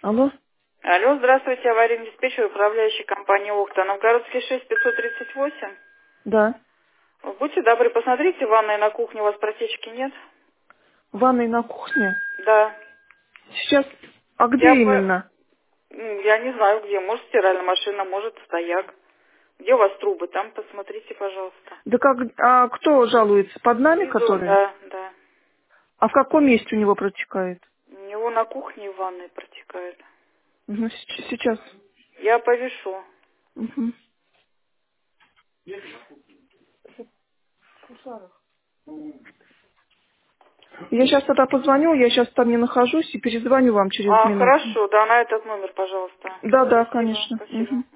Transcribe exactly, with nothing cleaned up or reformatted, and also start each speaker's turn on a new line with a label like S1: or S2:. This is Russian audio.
S1: Алло?
S2: Алло, здравствуйте, аварийный диспетчер, управляющий компанией «Окта». Новгородский шесть пятьсот тридцать восемь.
S1: Да.
S2: Будьте добры, посмотрите, в ванной на кухне у вас протечки нет?
S1: В ванной на кухне?
S2: Да.
S1: Сейчас. А где
S2: Я, по...
S1: именно?
S2: м, я не знаю где, может стиральная машина, может стояк. Где у вас трубы? Там посмотрите, пожалуйста.
S1: Да как, а кто жалуется? Под нами,
S2: Снизу,
S1: которые?
S2: да, да.
S1: А в каком месте у него протекает?
S2: У него на кухне и в ванной протекает.
S1: Мгм, с- сейчас.
S2: Я повешу.
S1: Мгм. Я сейчас тогда позвоню, я сейчас там не нахожусь и перезвоню вам через
S2: А,
S1: минуту.
S2: хорошо, да, на этот номер, пожалуйста.
S1: Да, да,
S2: Спасибо,
S1: конечно.
S2: спасибо.
S1: Мгм.